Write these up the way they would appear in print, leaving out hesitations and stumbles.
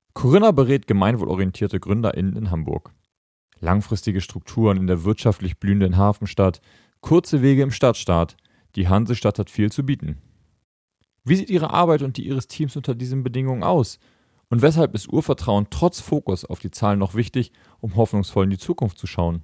Corinna berät gemeinwohlorientierte GründerInnen in Hamburg. Langfristige Strukturen in der wirtschaftlich blühenden Hafenstadt, kurze Wege im Stadtstaat. Die Hansestadt hat viel zu bieten. Wie sieht Ihre Arbeit und die Ihres Teams unter diesen Bedingungen aus? Und weshalb ist Urvertrauen trotz Fokus auf die Zahlen noch wichtig, um hoffnungsvoll in die Zukunft zu schauen?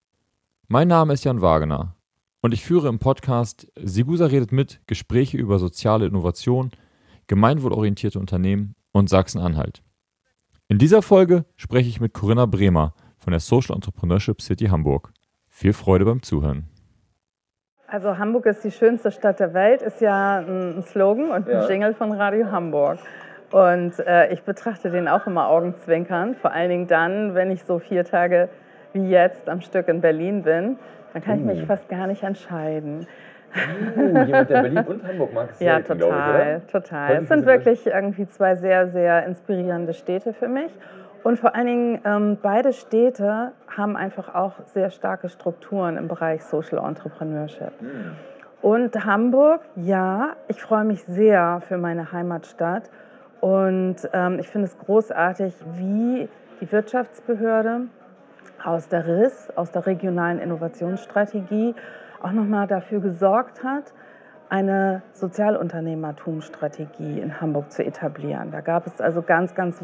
Mein Name ist Jan Wagener und ich führe im Podcast Sigusa redet mit Gespräche über soziale Innovation, gemeinwohlorientierte Unternehmen und Sachsen-Anhalt. In dieser Folge spreche ich mit Corinna Bremer von der Social Entrepreneurship City Hamburg. Viel Freude beim Zuhören. Also Hamburg ist die schönste Stadt der Welt, ist ja ein Slogan und ein Jingle von Radio Hamburg. Und ich betrachte den auch immer augenzwinkernd, vor allen Dingen dann, wenn ich so 4 Tage wie jetzt am Stück in Berlin bin, dann kann ich mich fast gar nicht entscheiden. Jemand, der Berlin und Hamburg mag, ist ja, selten, total, total. Es sind wirklich irgendwie 2 sehr, sehr inspirierende Städte für mich. Und vor allen Dingen, beide Städte haben einfach auch sehr starke Strukturen im Bereich Social Entrepreneurship. Und Hamburg, ja, ich freue mich sehr für meine Heimatstadt. Und ich finde es großartig, wie die Wirtschaftsbehörde aus der RIS, aus der regionalen Innovationsstrategie, auch nochmal dafür gesorgt hat, eine Sozialunternehmertumsstrategie in Hamburg zu etablieren. Da gab es also ganz, ganz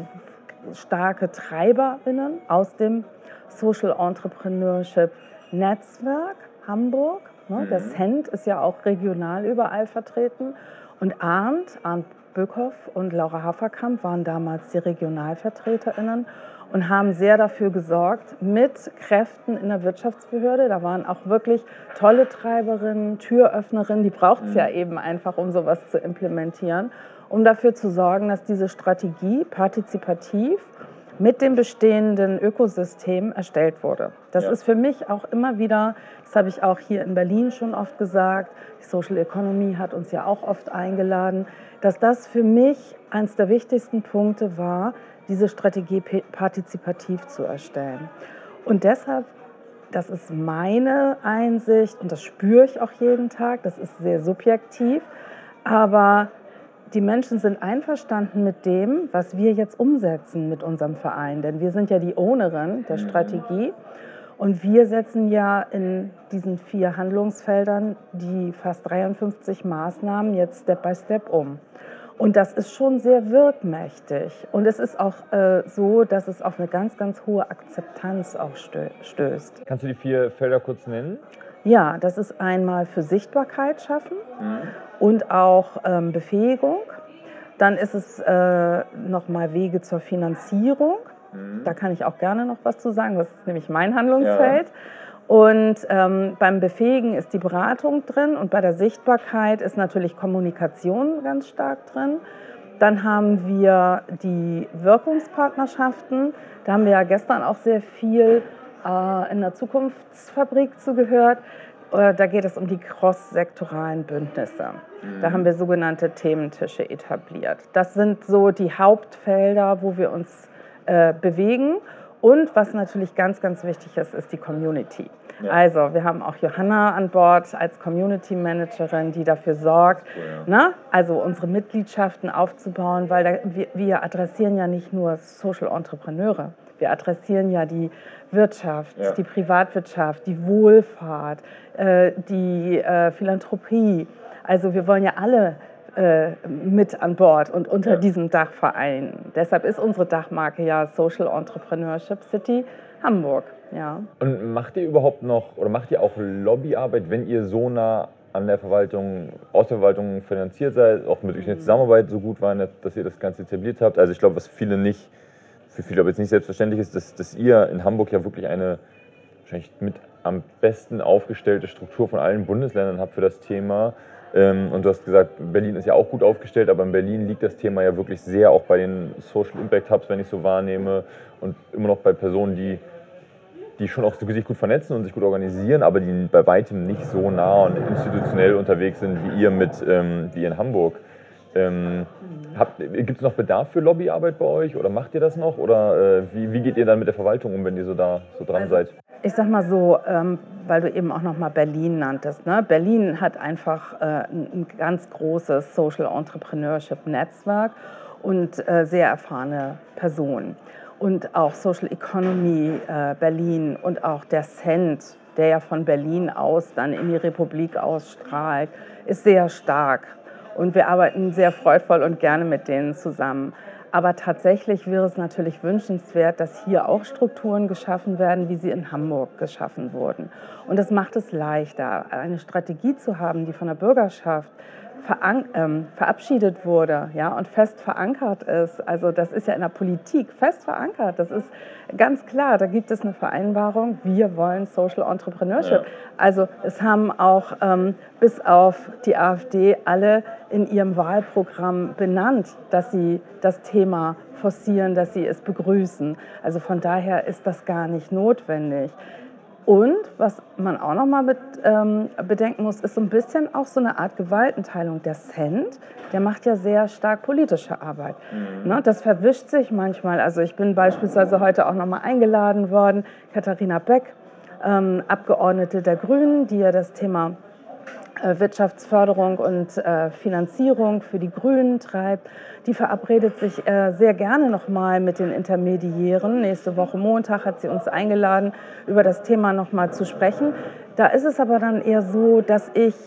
starke TreiberInnen aus dem Social Entrepreneurship Netzwerk Hamburg. Der CENT ist ja auch regional überall vertreten. Und Arndt Böckhoff und Laura Haferkamp waren damals die RegionalvertreterInnen und haben sehr dafür gesorgt, mit Kräften in der Wirtschaftsbehörde, da waren auch wirklich tolle Treiberinnen, Türöffnerinnen, die braucht es ja eben einfach, um sowas zu implementieren, um dafür zu sorgen, dass diese Strategie partizipativ mit dem bestehenden Ökosystem erstellt wurde. Das ist für mich auch immer wieder, das habe ich auch hier in Berlin schon oft gesagt, die Social Economy hat uns ja auch oft eingeladen, dass das für mich eines der wichtigsten Punkte war, diese Strategie partizipativ zu erstellen. Und deshalb, das ist meine Einsicht und das spüre ich auch jeden Tag, das ist sehr subjektiv, aber die Menschen sind einverstanden mit dem, was wir jetzt umsetzen mit unserem Verein. Denn wir sind ja die Ownerin der Strategie und wir setzen ja in diesen 4 Handlungsfeldern die fast 53 Maßnahmen jetzt Step by Step um. Und das ist schon sehr wirkmächtig. Und es ist auch so, dass es auf eine ganz, ganz hohe Akzeptanz auch stößt. Kannst du die 4 Felder kurz nennen? Ja, das ist einmal für Sichtbarkeit schaffen und auch Befähigung. Dann ist es nochmal Wege zur Finanzierung. Da kann ich auch gerne noch was zu sagen. Das ist nämlich mein Handlungsfeld. Ja. Und beim Befähigen ist die Beratung drin und bei der Sichtbarkeit ist natürlich Kommunikation ganz stark drin. Dann haben wir die Wirkungspartnerschaften. Da haben wir ja gestern auch sehr viel in der Zukunftsfabrik zugehört. Da geht es um die cross-sektoralen Bündnisse. Da haben wir sogenannte Thementische etabliert. Das sind so die Hauptfelder, wo wir uns bewegen. Und was natürlich ganz, ganz wichtig ist, ist die Community. Ja. Also wir haben auch Johanna an Bord als Community Managerin, die dafür sorgt, also unsere Mitgliedschaften aufzubauen, weil wir adressieren ja nicht nur Social Entrepreneure, wir adressieren ja die Wirtschaft, die Privatwirtschaft, die Wohlfahrt, die Philanthropie. Also wir wollen ja alle mit an Bord und unter diesem Dach vereinen. Deshalb ist unsere Dachmarke ja Social Entrepreneurship City Hamburg. Ja. Und macht ihr überhaupt noch, oder macht ihr auch Lobbyarbeit, wenn ihr so nah an der Verwaltung, aus der Verwaltung finanziert seid, auch mit euch eine Zusammenarbeit so gut war, dass ihr das Ganze etabliert habt? Also ich glaube, was für viele aber jetzt nicht selbstverständlich ist, dass ihr in Hamburg ja wirklich eine wahrscheinlich mit am besten aufgestellte Struktur von allen Bundesländern habt für das Thema. Und du hast gesagt, Berlin ist ja auch gut aufgestellt, aber in Berlin liegt das Thema ja wirklich sehr auch bei den Social Impact Hubs, wenn ich so wahrnehme, und immer noch bei Personen, die schon auch sich gut vernetzen und sich gut organisieren, aber die bei weitem nicht so nah und institutionell unterwegs sind wie ihr wie in Hamburg. Gibt es noch Bedarf für Lobbyarbeit bei euch oder macht ihr das noch? Oder wie geht ihr dann mit der Verwaltung um, wenn ihr so dran seid? Ich sag mal so, weil du eben auch noch mal Berlin nanntest. Ne? Berlin hat einfach ein ganz großes Social Entrepreneurship Netzwerk und sehr erfahrene Personen. Und auch Social Economy Berlin und auch der Cent, der ja von Berlin aus dann in die Republik ausstrahlt, ist sehr stark. Und wir arbeiten sehr freudvoll und gerne mit denen zusammen. Aber tatsächlich wäre es natürlich wünschenswert, dass hier auch Strukturen geschaffen werden, wie sie in Hamburg geschaffen wurden. Und das macht es leichter, eine Strategie zu haben, die von der Bürgerschaft verabschiedet wurde, ja, und fest verankert ist. Also das ist ja in der Politik fest verankert. Das ist ganz klar, da gibt es eine Vereinbarung, wir wollen Social Entrepreneurship. Ja. Also es haben auch bis auf die AfD alle in ihrem Wahlprogramm benannt, dass sie das Thema forcieren, dass sie es begrüßen. Also von daher ist das gar nicht notwendig. Und was man auch noch mal bedenken muss, ist so ein bisschen auch so eine Art Gewaltenteilung. Der Cent, der macht ja sehr stark politische Arbeit. Ne, das verwischt sich manchmal. Also ich bin beispielsweise heute auch noch mal eingeladen worden, Katharina Beck, Abgeordnete der Grünen, die ja das Thema Wirtschaftsförderung und Finanzierung für die Grünen treibt. Die verabredet sich sehr gerne nochmal mit den Intermediären. Nächste Woche Montag hat sie uns eingeladen, über das Thema nochmal zu sprechen. Da ist es aber dann eher so, dass ich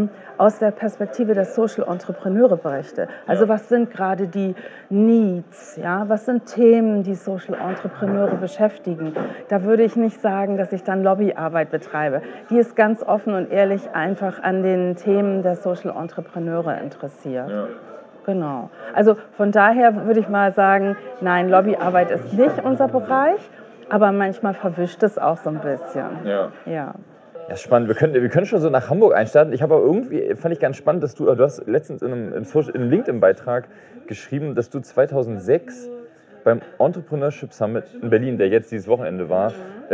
aus der Perspektive der Social Entrepreneure berichte. Also was sind gerade die Needs? Ja? Was sind Themen, die Social Entrepreneure beschäftigen? Da würde ich nicht sagen, dass ich dann Lobbyarbeit betreibe. Die ist ganz offen und ehrlich einfach an den Themen der Social Entrepreneure interessiert. Ja. Genau. Also von daher würde ich mal sagen, nein, Lobbyarbeit ist nicht unser Bereich, aber manchmal verwischt es auch so ein bisschen. Ja. Ja, spannend. Wir können schon so nach Hamburg einstarten. Ich habe aber irgendwie, fand ich ganz spannend, dass du hast letztens in einem LinkedIn-Beitrag geschrieben, dass du 2006 beim Entrepreneurship Summit in Berlin, der jetzt dieses Wochenende war,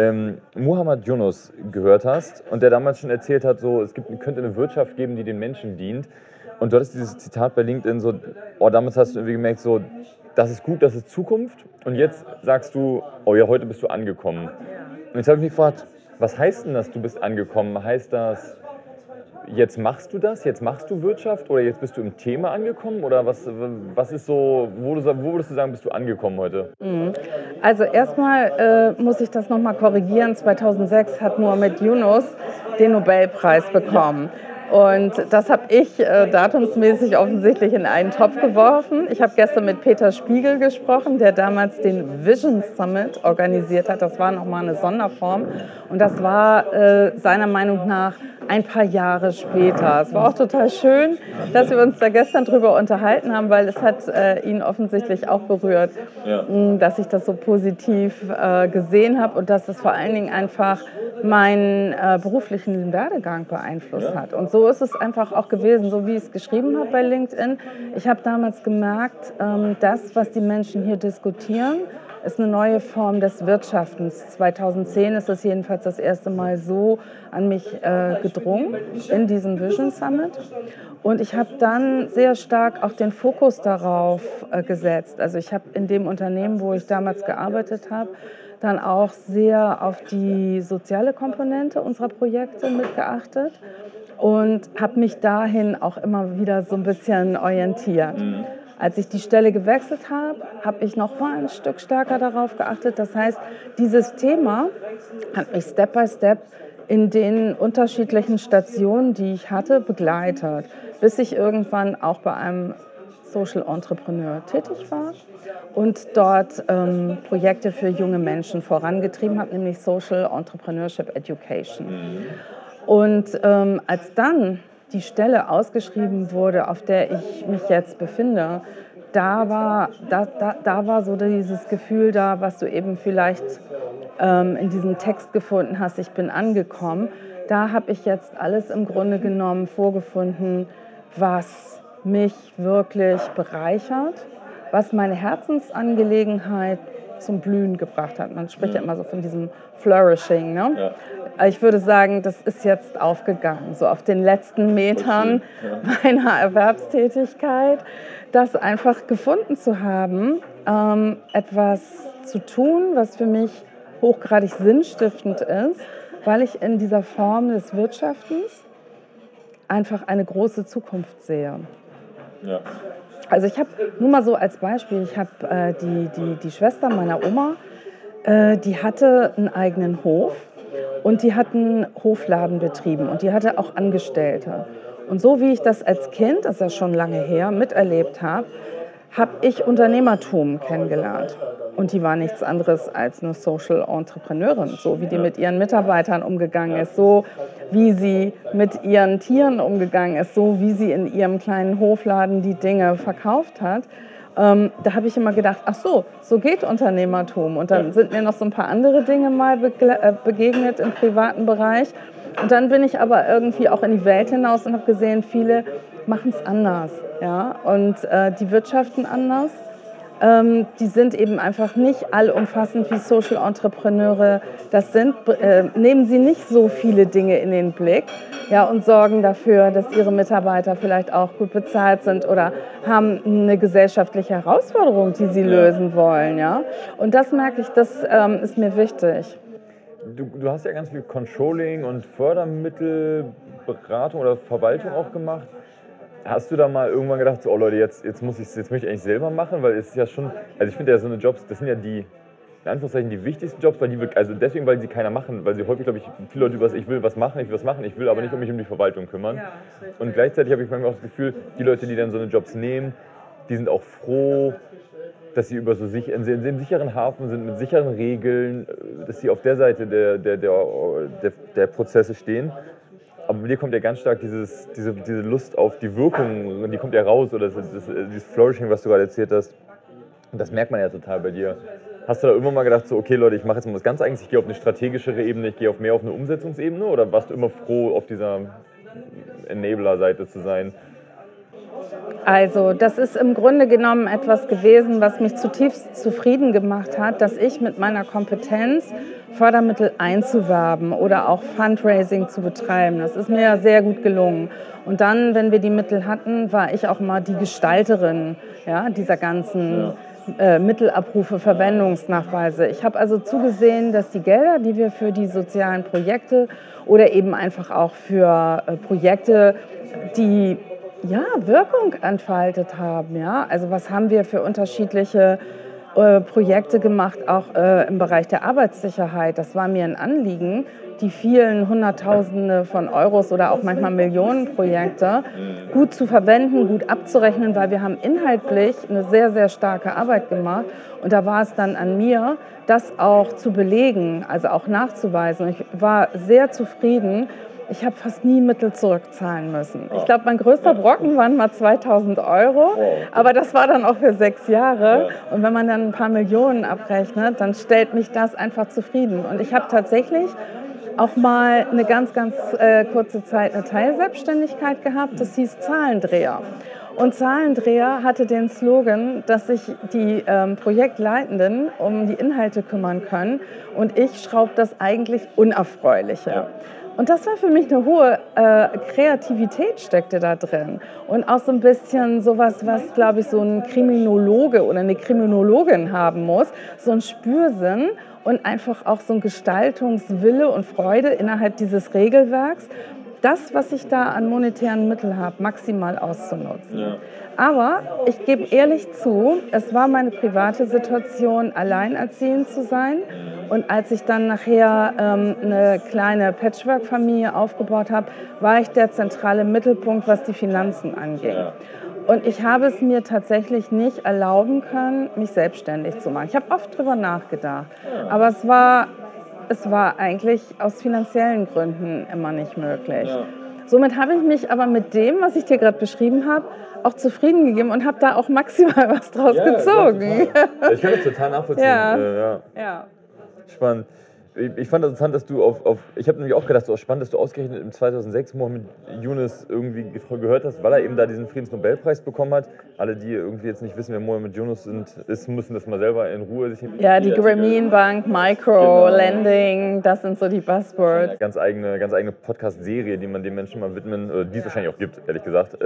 Muhammad Yunus gehört hast und der damals schon erzählt hat, so, könnte eine Wirtschaft geben, die den Menschen dient. Und du hattest dieses Zitat bei LinkedIn so, damals hast du irgendwie gemerkt, so, das ist gut, das ist Zukunft. Und jetzt sagst du, oh ja, heute bist du angekommen. Und jetzt habe ich mich gefragt, was heißt denn das, du bist angekommen? Heißt das, jetzt machst du das, jetzt machst du Wirtschaft oder jetzt bist du im Thema angekommen? Oder was ist so, wo würdest du sagen, bist du angekommen heute? Also erstmal muss ich das nochmal korrigieren. 2006 hat Muhammad Yunus den Nobelpreis bekommen. Und das habe ich datumsmäßig offensichtlich in einen Topf geworfen. Ich habe gestern mit Peter Spiegel gesprochen, der damals den Vision Summit organisiert hat. Das war nochmal eine Sonderform. Und das war seiner Meinung nach ein paar Jahre später. Es war auch total schön, dass wir uns da gestern drüber unterhalten haben, weil es hat ihn offensichtlich auch berührt, dass ich das so positiv gesehen habe und dass es vor allen Dingen einfach meinen beruflichen Werdegang beeinflusst hat. Und so ist es einfach auch gewesen, so wie ich es geschrieben habe bei LinkedIn. Ich habe damals gemerkt, das, was die Menschen hier diskutieren, ist eine neue Form des Wirtschaftens. 2010 ist es jedenfalls das erste Mal so an mich gedrungen in diesem Vision Summit. Und ich habe dann sehr stark auch den Fokus darauf gesetzt. Also ich habe in dem Unternehmen, wo ich damals gearbeitet habe, dann auch sehr auf die soziale Komponente unserer Projekte mitgeachtet und habe mich dahin auch immer wieder so ein bisschen orientiert. Als ich die Stelle gewechselt habe, habe ich noch mal ein Stück stärker darauf geachtet. Das heißt, dieses Thema hat mich Step by Step in den unterschiedlichen Stationen, die ich hatte, begleitet, bis ich irgendwann auch bei einem Social Entrepreneur tätig war und dort Projekte für junge Menschen vorangetrieben habe, nämlich Social Entrepreneurship Education. Und als dann die Stelle ausgeschrieben wurde, auf der ich mich jetzt befinde, da war so dieses Gefühl da, was du eben vielleicht in diesem Text gefunden hast, ich bin angekommen. Da habe ich jetzt alles im Grunde genommen vorgefunden, was mich wirklich bereichert, was meine Herzensangelegenheit zum Blühen gebracht hat. Man spricht ja immer so von diesem Flourishing. Ne? Ja. Ich würde sagen, das ist jetzt aufgegangen, so auf den letzten Metern meiner Erwerbstätigkeit, das einfach gefunden zu haben, etwas zu tun, was für mich hochgradig sinnstiftend ist, weil ich in dieser Form des Wirtschaftens einfach eine große Zukunft sehe. Ja. Also ich habe, nur mal so als Beispiel, ich habe die Schwester meiner Oma, die hatte einen eigenen Hof und die hat einen Hofladen betrieben und die hatte auch Angestellte. Und so wie ich das als Kind, das ist ja schon lange her, miterlebt habe, habe ich Unternehmertum kennengelernt. Und die war nichts anderes als eine Social Entrepreneurin, so wie die mit ihren Mitarbeitern umgegangen ist, so wie sie mit ihren Tieren umgegangen ist, so wie sie in ihrem kleinen Hofladen die Dinge verkauft hat. Da habe ich immer gedacht, ach so, so geht Unternehmertum. Und dann sind mir noch so ein paar andere Dinge mal begegnet im privaten Bereich. Und dann bin ich aber irgendwie auch in die Welt hinaus und habe gesehen, viele machen es anders. Ja? Und die wirtschaften anders. Die sind eben einfach nicht allumfassend wie Social Entrepreneure das sind. Nehmen sie nicht so viele Dinge in den Blick, ja, und sorgen dafür, dass ihre Mitarbeiter vielleicht auch gut bezahlt sind oder haben eine gesellschaftliche Herausforderung, die sie lösen wollen. Ja? Und das merke ich, das ist mir wichtig. Du hast ja ganz viel Controlling und Fördermittelberatung oder Verwaltung auch gemacht. Hast du da mal irgendwann gedacht, so, oh Leute, jetzt möchte ich eigentlich selber machen? Weil es ist ja schon, also ich finde ja so eine Jobs, das sind ja die, in Anführungszeichen, die wichtigsten Jobs, weil die, also deswegen, weil sie keiner machen, weil sie häufig, glaube ich, viele Leute ich will was machen, ich will aber nicht mich um die Verwaltung kümmern. Ja, und gleichzeitig habe ich manchmal auch das Gefühl, die Leute, die dann so eine Jobs nehmen, die sind auch froh, dass sie über so in dem sicheren Hafen sind, mit sicheren Regeln, dass sie auf der Seite der Prozesse stehen. Aber bei dir kommt ja ganz stark diese Lust auf die Wirkung, die kommt ja raus, oder dieses Flourishing, was du gerade erzählt hast. Und das merkt man ja total bei dir. Hast du da irgendwann mal gedacht, so, okay Leute, ich mache jetzt mal was ganz Eigenes, ich gehe auf eine strategischere Ebene, ich gehe mehr auf eine Umsetzungsebene, oder warst du immer froh, auf dieser Enabler-Seite zu sein? Also das ist im Grunde genommen etwas gewesen, was mich zutiefst zufrieden gemacht hat, dass ich mit meiner Kompetenz Fördermittel einzuwerben oder auch Fundraising zu betreiben. Das ist mir ja sehr gut gelungen. Und dann, wenn wir die Mittel hatten, war ich auch mal die Gestalterin, ja, dieser ganzen Mittelabrufe, Verwendungsnachweise. Ich habe also zugesehen, dass die Gelder, die wir für die sozialen Projekte oder eben einfach auch für Projekte, die Wirkung entfaltet haben. Ja? Also was haben wir für unterschiedliche Projekte gemacht, auch im Bereich der Arbeitssicherheit. Das war mir ein Anliegen, die vielen Hunderttausende von Euros oder auch manchmal Millionenprojekte gut zu verwenden, gut abzurechnen, weil wir haben inhaltlich eine sehr, sehr starke Arbeit gemacht. Und da war es dann an mir, das auch zu belegen, also auch nachzuweisen. Ich war sehr zufrieden. Ich habe fast nie Mittel zurückzahlen müssen. Ich glaube, mein größter Brocken waren mal 2.000 Euro, aber das war dann auch für 6 Jahre. Und wenn man dann ein paar Millionen abrechnet, dann stellt mich das einfach zufrieden. Und ich habe tatsächlich auch mal eine ganz, ganz kurze Zeit eine Teilselbstständigkeit gehabt, das hieß Zahlendreher. Und Zahlendreher hatte den Slogan, dass sich die Projektleitenden um die Inhalte kümmern können und ich schraube das eigentlich Unerfreuliche. Und das war für mich eine hohe Kreativität steckte da drin. Und auch so ein bisschen sowas, was, glaube ich, so ein Kriminologe oder eine Kriminologin haben muss, so ein Spürsinn und einfach auch so ein Gestaltungswille und Freude innerhalb dieses Regelwerks, das, was ich da an monetären Mitteln habe, maximal auszunutzen. Ja. Aber ich gebe ehrlich zu, es war meine private Situation, alleinerziehend zu sein. Und als ich dann nachher eine kleine Patchwork-Familie aufgebaut habe, war ich der zentrale Mittelpunkt, was die Finanzen anging. Ja. Und ich habe es mir tatsächlich nicht erlauben können, mich selbstständig zu machen. Ich habe oft drüber nachgedacht, aber es war eigentlich aus finanziellen Gründen immer nicht möglich. Ja. Somit habe ich mich aber mit dem, was ich dir gerade beschrieben habe, auch zufrieden gegeben und habe da auch maximal was draus gezogen. Ja, ich kann das total nachvollziehen. Ja. Spannend. Ich fand das interessant, dass du ich habe nämlich auch gedacht, so spannend, dass du ausgerechnet im 2006 Mohammed Yunus irgendwie gehört hast, weil er eben da diesen Friedensnobelpreis bekommen hat. Alle, die irgendwie jetzt nicht wissen, wer Mohammed Yunus ist, müssen das mal selber in Ruhe sich... Ja, die Grameenbank, Micro, genau. Lending, das sind so die Buzzwords. Eine ganz eigene Podcast-Serie, die man den Menschen mal widmen, die es wahrscheinlich auch gibt, ehrlich gesagt.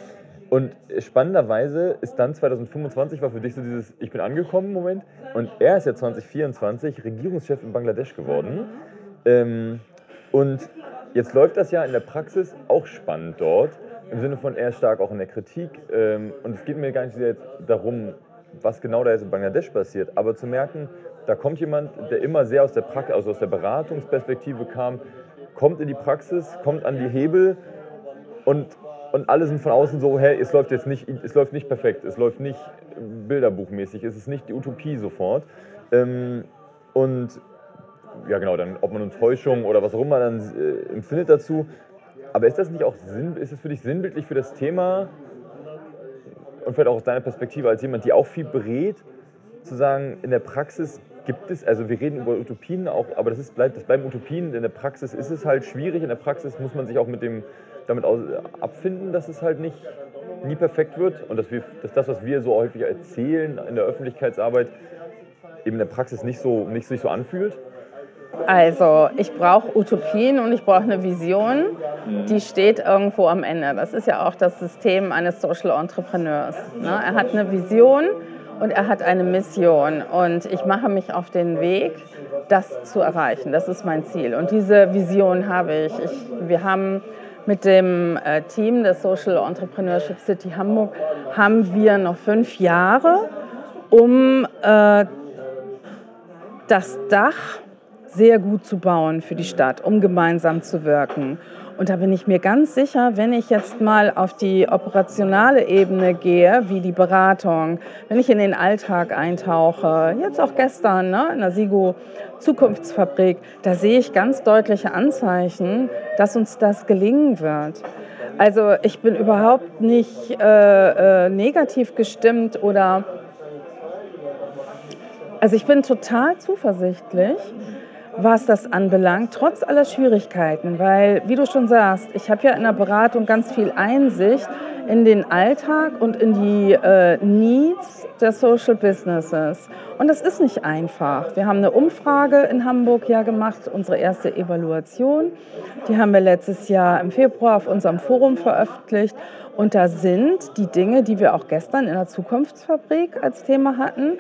Und spannenderweise ist dann 2025 war für dich so dieses Ich bin angekommen Moment und er ist ja 2024 Regierungschef in Bangladesch geworden. Und jetzt läuft das ja in der Praxis auch spannend dort. im Sinne von eher stark auch in der Kritik. Und es geht mir gar nicht so jetzt darum, was genau da jetzt in Bangladesch passiert, aber zu merken, da kommt jemand, der immer sehr aus der Praxis, also aus der Beratungsperspektive kam, kommt in die Praxis, kommt an die Hebel und alle sind von außen so, hey, es läuft nicht perfekt, es läuft nicht bilderbuchmäßig, es ist nicht die Utopie sofort. Und ja genau, dann ob man Enttäuschung oder was auch immer dann empfindet dazu. Aber ist das für dich sinnbildlich für das Thema und vielleicht auch aus deiner Perspektive als jemand, die auch viel berät, zu sagen, in der Praxis gibt es, also wir reden über Utopien auch, aber das bleiben Utopien, in der Praxis ist es halt schwierig, in der Praxis muss man sich auch damit abfinden, dass es halt nie perfekt wird und dass das, was wir so häufig erzählen in der Öffentlichkeitsarbeit, eben in der Praxis nicht sich so anfühlt? Also ich brauche Utopien und ich brauche eine Vision, die steht irgendwo am Ende. Das ist ja auch das System eines Social Entrepreneurs. Ne? Er hat eine Vision und er hat eine Mission und ich mache mich auf den Weg, das zu erreichen. Das ist mein Ziel und diese Vision habe ich. Wir haben mit dem Team des Social Entrepreneurship City Hamburg haben wir noch 5 Jahre, um das Dach sehr gut zu bauen für die Stadt, um gemeinsam zu wirken. Und da bin ich mir ganz sicher, wenn ich jetzt mal auf die operationale Ebene gehe, wie die Beratung, wenn ich in den Alltag eintauche, jetzt auch gestern in der SIGO Zukunftsfabrik, da sehe ich ganz deutliche Anzeichen, dass uns das gelingen wird. Also ich bin überhaupt nicht negativ gestimmt also ich bin total zuversichtlich, was das anbelangt, trotz aller Schwierigkeiten, weil, wie du schon sagst, ich habe ja in der Beratung ganz viel Einsicht in den Alltag und in die Needs der Social Businesses. Und das ist nicht einfach. Wir haben eine Umfrage in Hamburg ja gemacht, unsere erste Evaluation. Die haben wir letztes Jahr im Februar auf unserem Forum veröffentlicht. Und da sind die Dinge, die wir auch gestern in der Zukunftsfabrik als Thema hatten,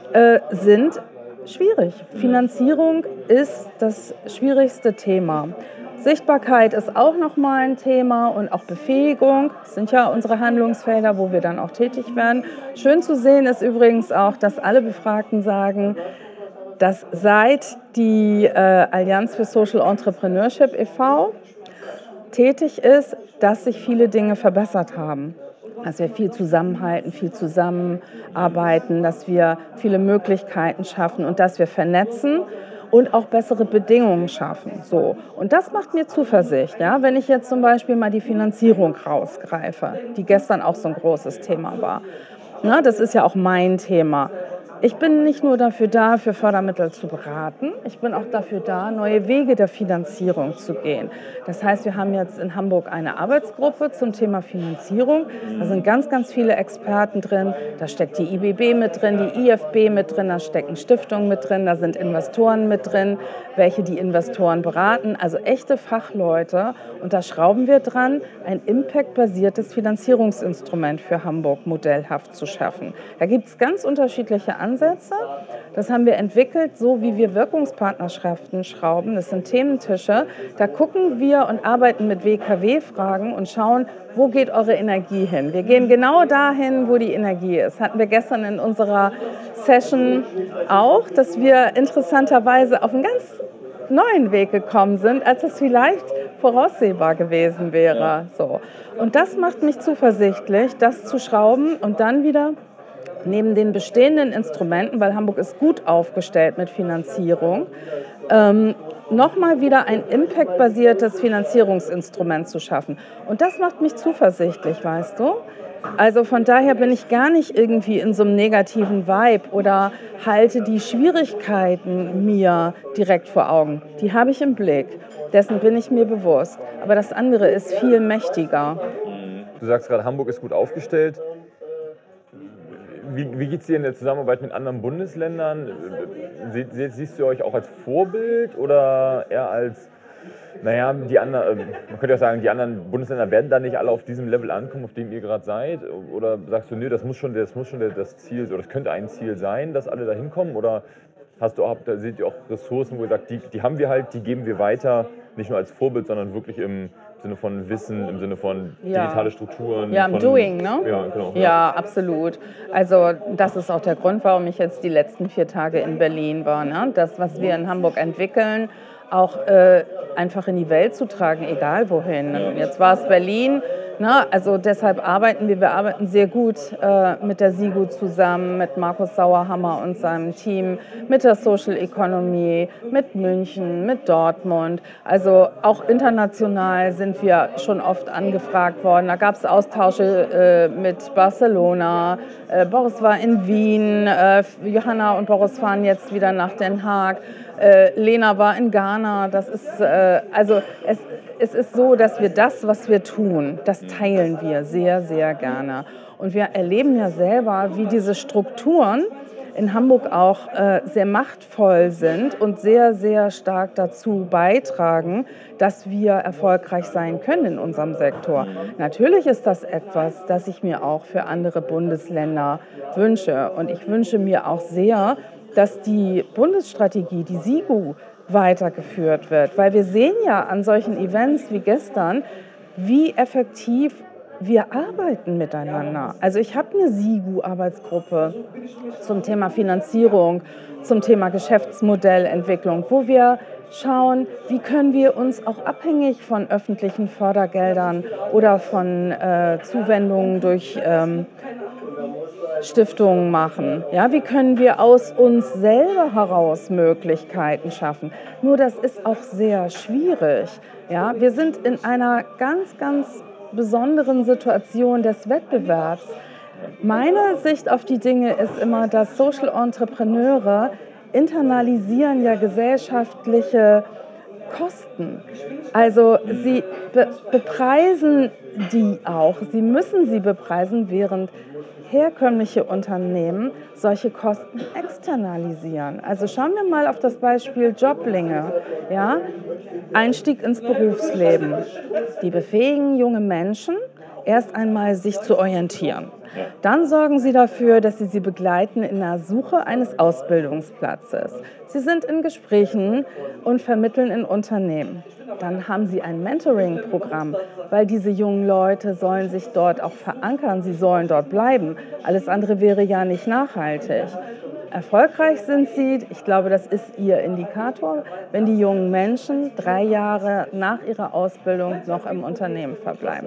sind schwierig. Finanzierung ist das schwierigste Thema. Sichtbarkeit ist auch nochmal ein Thema und auch Befähigung. Das sind ja unsere Handlungsfelder, wo wir dann auch tätig werden. Schön zu sehen ist übrigens auch, dass alle Befragten sagen, dass seit die Allianz für Social Entrepreneurship e.V. tätig ist, dass sich viele Dinge verbessert haben. Dass wir viel zusammenhalten, viel zusammenarbeiten, dass wir viele Möglichkeiten schaffen und dass wir vernetzen und auch bessere Bedingungen schaffen. So. Und das macht mir Zuversicht. Ja? Wenn ich jetzt zum Beispiel mal die Finanzierung rausgreife, die gestern auch so ein großes Thema war. Na, das ist ja auch mein Thema. Ich bin nicht nur dafür da, für Fördermittel zu beraten, ich bin auch dafür da, neue Wege der Finanzierung zu gehen. Das heißt, wir haben jetzt in Hamburg eine Arbeitsgruppe zum Thema Finanzierung. Da sind ganz, ganz viele Experten drin. Da steckt die IBB mit drin, die IFB mit drin, da stecken Stiftungen mit drin, da sind Investoren mit drin, welche die Investoren beraten. Also echte Fachleute. Und da schrauben wir dran, ein impactbasiertes Finanzierungsinstrument für Hamburg modellhaft zu schaffen. Da gibt es ganz unterschiedliche Ansätze. Das haben wir entwickelt, so wie wir Wirkungspartnerschaften schrauben. Das sind Thementische. Da gucken wir und arbeiten mit WKW-Fragen und schauen, wo geht eure Energie hin? Wir gehen genau dahin, wo die Energie ist. Hatten wir gestern in unserer Session auch, dass wir interessanterweise auf einen ganz neuen Weg gekommen sind, als es vielleicht voraussehbar gewesen wäre. So. Und das macht mich zuversichtlich, das zu schrauben und dann wieder neben den bestehenden Instrumenten, weil Hamburg ist gut aufgestellt mit Finanzierung, nochmal wieder ein impactbasiertes Finanzierungsinstrument zu schaffen. Und das macht mich zuversichtlich, weißt du? Also von daher bin ich gar nicht irgendwie in so einem negativen Vibe oder halte die Schwierigkeiten mir direkt vor Augen. Die habe ich im Blick, dessen bin ich mir bewusst. Aber das andere ist viel mächtiger. Du sagst gerade, Hamburg ist gut aufgestellt. Wie geht es dir in der Zusammenarbeit mit anderen Bundesländern? Siehst du euch auch als Vorbild oder eher als, naja, man könnte ja sagen, die anderen Bundesländer werden da nicht alle auf diesem Level ankommen, auf dem ihr gerade seid? Oder sagst du, nee, das muss schon das Ziel, oder das könnte ein Ziel sein, dass alle da hinkommen? Oder seht ihr auch Ressourcen, wo ihr sagt, die haben wir halt, die geben wir weiter, nicht nur als Vorbild, sondern wirklich im Sinne von Wissen, im Sinne von digitale Strukturen. Ja, im Doing, ne? Ja, genau. Ja, absolut. Also das ist auch der Grund, warum ich jetzt die letzten 4 Tage in Berlin war. Ne? Das, was wir in Hamburg entwickeln, auch einfach in die Welt zu tragen, egal wohin. Jetzt war es Berlin. Na, also deshalb arbeiten wir arbeiten sehr gut mit der SIGU zusammen, mit Markus Sauerhammer und seinem Team, mit der Social Economy, mit München, mit Dortmund. Also auch international sind wir schon oft angefragt worden. Da gab es Austausche mit Barcelona, Boris war in Wien, Johanna und Boris fahren jetzt wieder nach Den Haag. Lena war in Ghana. Das ist, also es ist so, dass wir das, was wir tun, das teilen wir sehr, sehr gerne. Und wir erleben ja selber, wie diese Strukturen in Hamburg auch sehr machtvoll sind und sehr, sehr stark dazu beitragen, dass wir erfolgreich sein können in unserem Sektor. Natürlich ist das etwas, das ich mir auch für andere Bundesländer wünsche. Und ich wünsche mir auch sehr, dass die Bundesstrategie, die SIGU, weitergeführt wird. Weil wir sehen ja an solchen Events wie gestern, wie effektiv wir arbeiten miteinander. Also ich habe eine SIGU-Arbeitsgruppe zum Thema Finanzierung, zum Thema Geschäftsmodellentwicklung, wo wir schauen, wie können wir uns auch abhängig von öffentlichen Fördergeldern oder von Zuwendungen durch Stiftungen machen. Ja, wie können wir aus uns selber heraus Möglichkeiten schaffen? Nur das ist auch sehr schwierig. Ja, wir sind in einer ganz, ganz besonderen Situation des Wettbewerbs. Meine Sicht auf die Dinge ist immer, dass Social Entrepreneure internalisieren ja gesellschaftliche Kosten. Also sie bepreisen die auch. Sie müssen sie bepreisen, während herkömmliche Unternehmen solche Kosten externalisieren. Also schauen wir mal auf das Beispiel Joblinge. Ja? Einstieg ins Berufsleben. Die befähigen junge Menschen, erst einmal sich zu orientieren. Dann sorgen sie dafür, dass sie begleiten in der Suche eines Ausbildungsplatzes. Sie sind in Gesprächen und vermitteln in Unternehmen. Dann haben sie ein Mentoring-Programm, weil diese jungen Leute sollen sich dort auch verankern, sie sollen dort bleiben. Alles andere wäre ja nicht nachhaltig. Erfolgreich sind sie, ich glaube, das ist ihr Indikator, wenn die jungen Menschen 3 Jahre nach ihrer Ausbildung noch im Unternehmen verbleiben.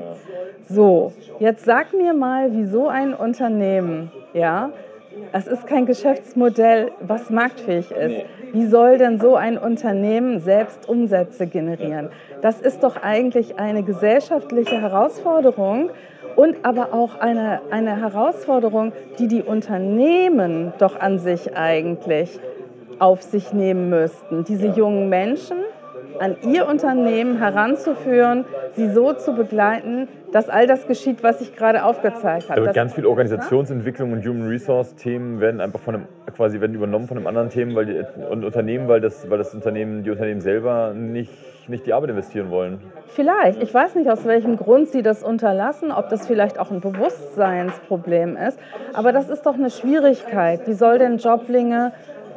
So, jetzt sag mir mal, wie so ein Unternehmen, ja, es ist kein Geschäftsmodell, was marktfähig ist. Wie soll denn so ein Unternehmen selbst Umsätze generieren? Das ist doch eigentlich eine gesellschaftliche Herausforderung und aber auch eine Herausforderung, die die Unternehmen doch an sich eigentlich auf sich nehmen müssten. Diese jungen Menschen an ihr Unternehmen heranzuführen, sie so zu begleiten, dass all das geschieht, was ich gerade aufgezeigt habe. Ganz viel Organisationsentwicklung und Human Resource Themen werden einfach werden übernommen von einem anderen Themen, Unternehmen, weil die Unternehmen selber nicht die Arbeit investieren wollen. Vielleicht. Ich weiß nicht, aus welchem Grund sie das unterlassen, ob das vielleicht auch ein Bewusstseinsproblem ist. Aber das ist doch eine Schwierigkeit. Wie soll denn Joblinge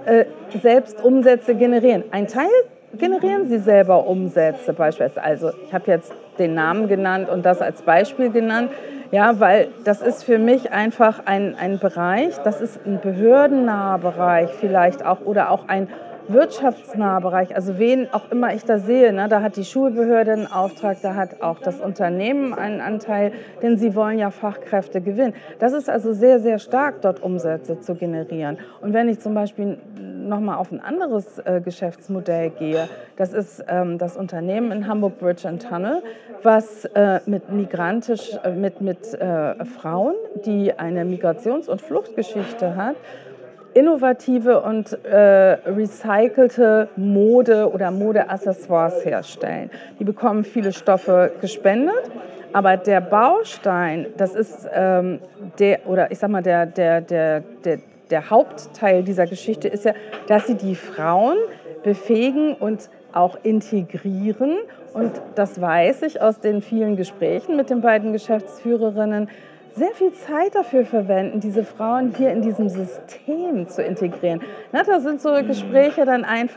selbst Umsätze generieren? Ein Teil generieren sie selber Umsätze beispielsweise. Also ich habe jetzt den Namen genannt und das als Beispiel genannt, ja, weil das ist für mich einfach ein Bereich, das ist ein behördennaher Bereich vielleicht auch oder auch ein wirtschaftsnaher Bereich, also wen auch immer ich da sehe, ne, da hat die Schulbehörde einen Auftrag, da hat auch das Unternehmen einen Anteil, denn sie wollen ja Fachkräfte gewinnen. Das ist also sehr, sehr stark, dort Umsätze zu generieren. Und wenn ich zum Beispiel nochmal auf ein anderes Geschäftsmodell gehe, das ist das Unternehmen in Hamburg Bridge & Tunnel, was mit Frauen, die eine Migrations- und Fluchtgeschichte hat, innovative und recycelte Mode oder Modeaccessoires herstellen. Die bekommen viele Stoffe gespendet, aber der Baustein, das ist der Hauptteil dieser Geschichte ist ja, dass sie die Frauen befähigen und auch integrieren. Und das weiß ich aus den vielen Gesprächen mit den beiden Geschäftsführerinnen, sehr viel Zeit dafür verwenden, diese Frauen hier in diesem System zu integrieren. Na, da sind so Gespräche dann einfach,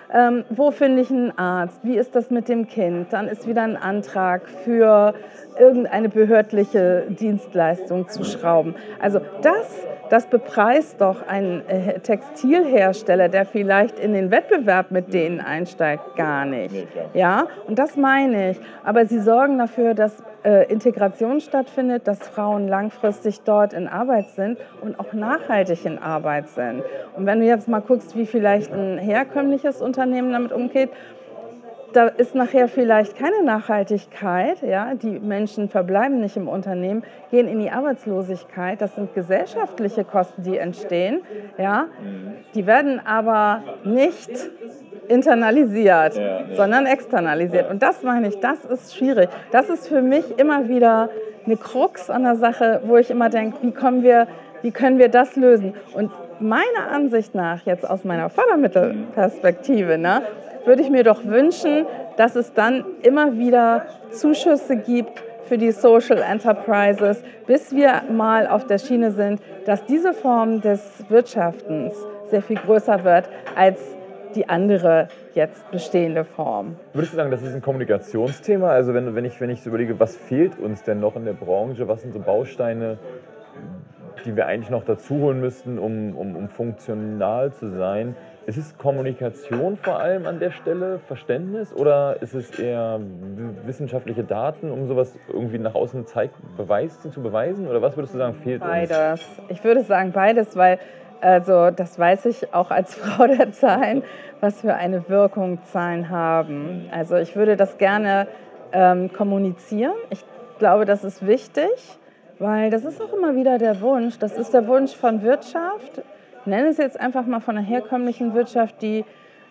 Wo finde ich einen Arzt? Wie ist das mit dem Kind? Dann ist wieder ein Antrag für irgendeine behördliche Dienstleistung zu schrauben. Also das bepreist doch ein Textilhersteller, der vielleicht in den Wettbewerb mit denen einsteigt, gar nicht. Ja, und das meine ich. Aber sie sorgen dafür, dass Integration stattfindet, dass Frauen langfristig dort in Arbeit sind und auch nachhaltig in Arbeit sind. Und wenn du jetzt mal guckst, wie vielleicht ein herkömmliches Unternehmen damit umgeht, da ist nachher vielleicht keine Nachhaltigkeit, ja? Die Menschen verbleiben nicht im Unternehmen, gehen in die Arbeitslosigkeit. Das sind gesellschaftliche Kosten, die entstehen. Ja? Die werden aber nicht internalisiert, sondern externalisiert. Und das meine ich, das ist schwierig. Das ist für mich immer wieder eine Krux an der Sache, wo ich immer denke, wie können wir das lösen? Und meiner Ansicht nach, jetzt aus meiner Fördermittelperspektive, ne, würde ich mir doch wünschen, dass es dann immer wieder Zuschüsse gibt für die Social Enterprises, bis wir mal auf der Schiene sind, dass diese Form des Wirtschaftens sehr viel größer wird als die andere jetzt bestehende Form. Würdest du sagen, das ist ein Kommunikationsthema? Also wenn ich so überlege, was fehlt uns denn noch in der Branche? Was sind so Bausteine, die wir eigentlich noch dazu holen müssten, um funktional zu sein? Ist es Kommunikation vor allem an der Stelle, Verständnis, oder ist es eher wissenschaftliche Daten, um sowas irgendwie nach außen zu beweisen? Oder was würdest du sagen, fehlt uns? Beides. Ich würde sagen beides, weil das weiß ich auch als Frau der Zahlen, was für eine Wirkung Zahlen haben. Also ich würde das gerne kommunizieren. Ich glaube, das ist wichtig, weil das ist auch immer wieder der Wunsch. Das ist der Wunsch von Wirtschaft. Ich nenne es jetzt einfach mal von der herkömmlichen Wirtschaft, die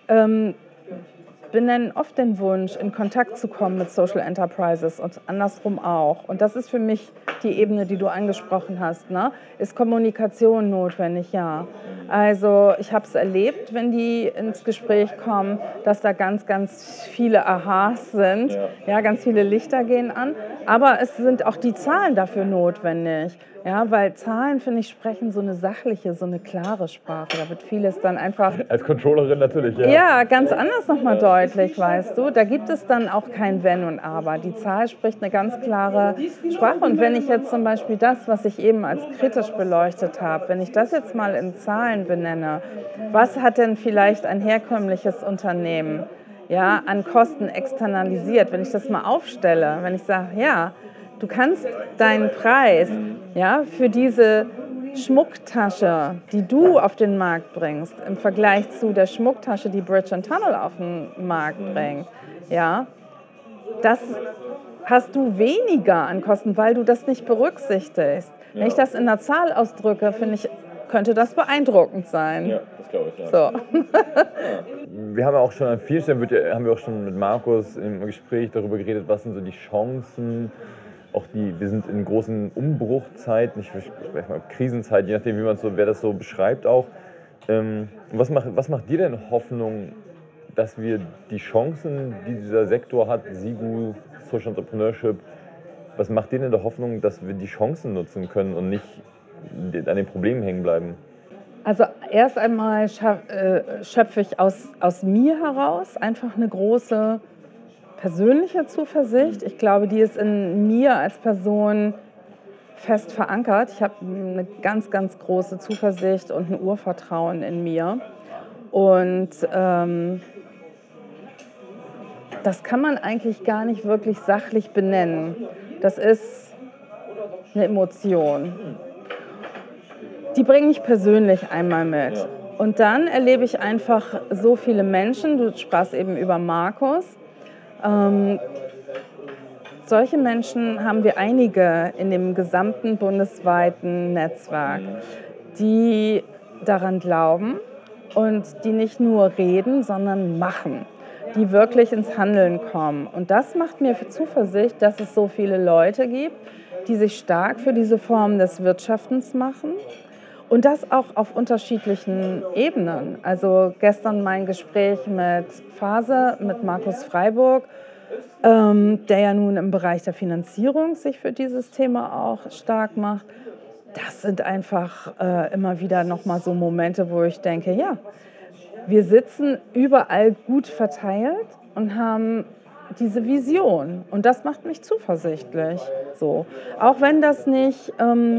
benennen oft den Wunsch, in Kontakt zu kommen mit Social Enterprises und andersrum auch. Und das ist für mich die Ebene, die du angesprochen hast. Ne? Ist Kommunikation notwendig? Ja. Also ich habe es erlebt, wenn die ins Gespräch kommen, dass da ganz, ganz viele Aha's sind. Ja, ganz viele Lichter gehen an. Aber es sind auch die Zahlen dafür notwendig. Ja, weil Zahlen, finde ich, sprechen so eine sachliche, so eine klare Sprache. Da wird vieles dann einfach... Als Controllerin natürlich, ja. Ja, ganz anders nochmal deutlich, weißt du. Da gibt es dann auch kein Wenn und Aber. Die Zahl spricht eine ganz klare Sprache. Und wenn ich jetzt zum Beispiel das, was ich eben als kritisch beleuchtet habe, wenn ich das jetzt mal in Zahlen benenne, was hat denn vielleicht ein herkömmliches Unternehmen an Kosten externalisiert? Wenn ich das mal aufstelle, wenn ich sage, ja, du kannst deinen Preis für diese Schmucktasche, die du auf den Markt bringst, im Vergleich zu der Schmucktasche, die Bridge & Tunnel auf den Markt bringt, das hast du weniger an Kosten, weil du das nicht berücksichtigst. Wenn ich das in einer Zahl ausdrücke, finde ich, könnte das beeindruckend sein. Ja, das glaube ich. Ja. So. Wir haben ja auch schon an vielen Stellen, haben wir auch schon mit Markus im Gespräch darüber geredet, was sind so die Chancen. Wir sind in großen Umbruchzeiten, ich spreche mal Krisenzeiten, je nachdem, wer das so beschreibt auch. Was macht dir denn Hoffnung, dass wir die Chancen, die dieser Sektor hat, SIGU, Social Entrepreneurship, was macht dir denn der Hoffnung, dass wir die Chancen nutzen können und nicht an den Problemen hängen bleiben? Also erst einmal schöpfe ich aus mir heraus einfach eine große persönliche Zuversicht. Ich glaube, die ist in mir als Person fest verankert. Ich habe eine ganz, ganz große Zuversicht und ein Urvertrauen in mir. Und das kann man eigentlich gar nicht wirklich sachlich benennen. Das ist eine Emotion. Die bringe ich persönlich einmal mit. Und dann erlebe ich einfach so viele Menschen, du sprachst eben über Markus. Solche Menschen haben wir einige in dem gesamten bundesweiten Netzwerk, die daran glauben und die nicht nur reden, sondern machen, die wirklich ins Handeln kommen. Und das macht mir Zuversicht, dass es so viele Leute gibt, die sich stark für diese Form des Wirtschaftens machen. Und das auch auf unterschiedlichen Ebenen. Also gestern mein Gespräch mit Phase, mit Markus Freiburg, der ja nun im Bereich der Finanzierung sich für dieses Thema auch stark macht. Das sind einfach immer wieder nochmal so Momente, wo ich denke, ja, wir sitzen überall gut verteilt und haben diese Vision. Und das macht mich zuversichtlich. So. Auch wenn das nicht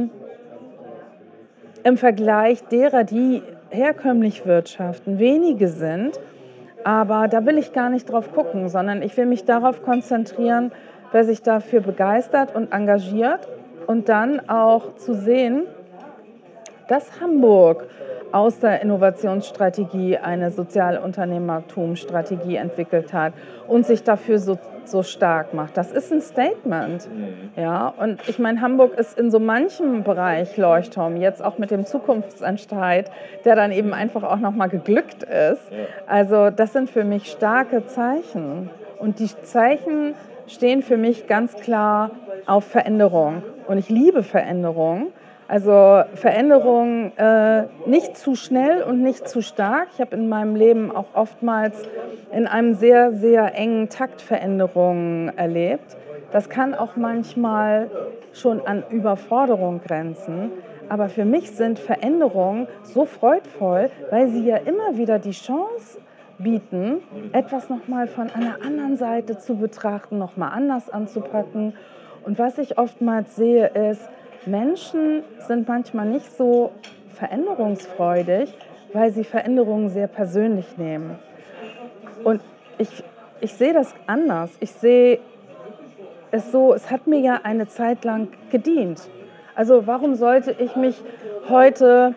im Vergleich derer, die herkömmlich wirtschaften, wenige sind. Aber da will ich gar nicht drauf gucken, sondern ich will mich darauf konzentrieren, wer sich dafür begeistert und engagiert. Und dann auch zu sehen, dass Hamburg aus der Innovationsstrategie eine Sozialunternehmertumsstrategie entwickelt hat und sich dafür so stark macht. Das ist ein Statement. Ja, und ich meine, Hamburg ist in so manchem Bereich Leuchtturm, jetzt auch mit dem Zukunftsentscheid, der dann eben einfach auch nochmal geglückt ist. Also das sind für mich starke Zeichen. Und die Zeichen stehen für mich ganz klar auf Veränderung. Und ich liebe Veränderung. Also Veränderung nicht zu schnell und nicht zu stark. Ich habe in meinem Leben auch oftmals in einem sehr, sehr engen Takt Veränderungen erlebt. Das kann auch manchmal schon an Überforderung grenzen. Aber für mich sind Veränderungen so freudvoll, weil sie ja immer wieder die Chance bieten, etwas nochmal von einer anderen Seite zu betrachten, nochmal anders anzupacken. Und was ich oftmals sehe, ist, Menschen sind manchmal nicht so veränderungsfreudig, weil sie Veränderungen sehr persönlich nehmen. Und ich sehe das anders. Ich sehe es so, es hat mir ja eine Zeit lang gedient. Also warum sollte ich mich heute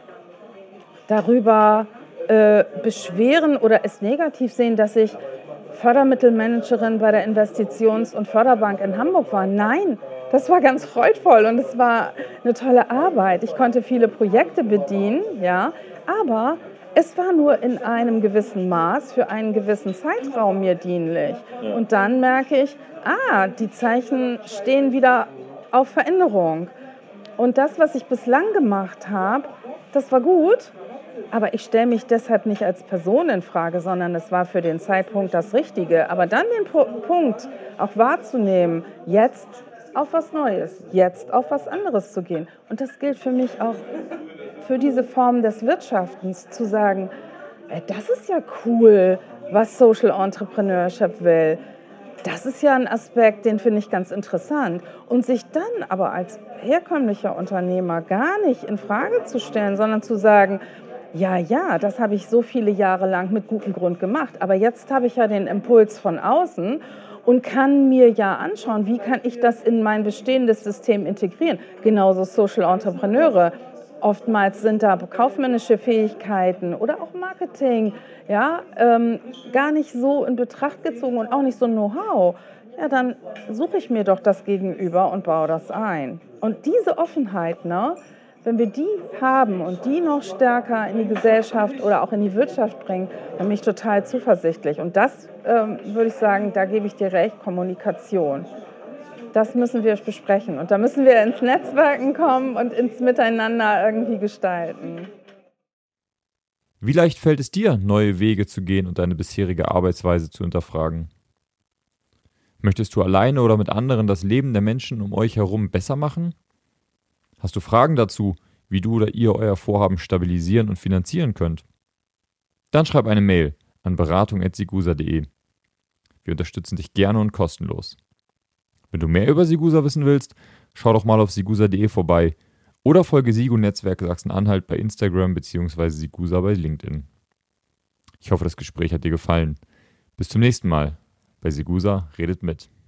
darüber beschweren oder es negativ sehen, dass ich Fördermittelmanagerin bei der Investitions- und Förderbank in Hamburg war? Nein, das war ganz freudvoll und es war eine tolle Arbeit. Ich konnte viele Projekte bedienen, ja, aber es war nur in einem gewissen Maß für einen gewissen Zeitraum mir dienlich. Und dann merke ich, die Zeichen stehen wieder auf Veränderung. Und das, was ich bislang gemacht habe, das war gut, aber ich stelle mich deshalb nicht als Person in Frage, sondern es war für den Zeitpunkt das Richtige. Aber dann den Punkt auch wahrzunehmen, jetzt auf was Neues, jetzt auf was anderes zu gehen. Und das gilt für mich auch für diese Form des Wirtschaftens, zu sagen, das ist ja cool, was Social Entrepreneurship will. Das ist ja ein Aspekt, den finde ich ganz interessant. Und sich dann aber als herkömmlicher Unternehmer gar nicht in Frage zu stellen, sondern zu sagen, ja, das habe ich so viele Jahre lang mit gutem Grund gemacht, aber jetzt habe ich ja den Impuls von außen und kann mir ja anschauen, wie kann ich das in mein bestehendes System integrieren. Genauso Social Entrepreneure. Oftmals sind da kaufmännische Fähigkeiten oder auch Marketing gar nicht so in Betracht gezogen und auch nicht so Know-how. Ja, dann suche ich mir doch das Gegenüber und baue das ein. Und diese Offenheit, wenn wir die haben und die noch stärker in die Gesellschaft oder auch in die Wirtschaft bringen, dann bin ich total zuversichtlich. Und das würde ich sagen, da gebe ich dir recht, Kommunikation. Das müssen wir besprechen. Und da müssen wir ins Netzwerken kommen und ins Miteinander irgendwie gestalten. Wie leicht fällt es dir, neue Wege zu gehen und deine bisherige Arbeitsweise zu hinterfragen? Möchtest du alleine oder mit anderen das Leben der Menschen um euch herum besser machen? Hast du Fragen dazu, wie du oder ihr euer Vorhaben stabilisieren und finanzieren könnt? Dann schreib eine Mail an beratung@sigusa.de. Wir unterstützen dich gerne und kostenlos. Wenn du mehr über Sigusa wissen willst, schau doch mal auf sigusa.de vorbei oder folge Sigu Netzwerk Sachsen-Anhalt bei Instagram bzw. Sigusa bei LinkedIn. Ich hoffe, das Gespräch hat dir gefallen. Bis zum nächsten Mal bei Sigusa redet mit.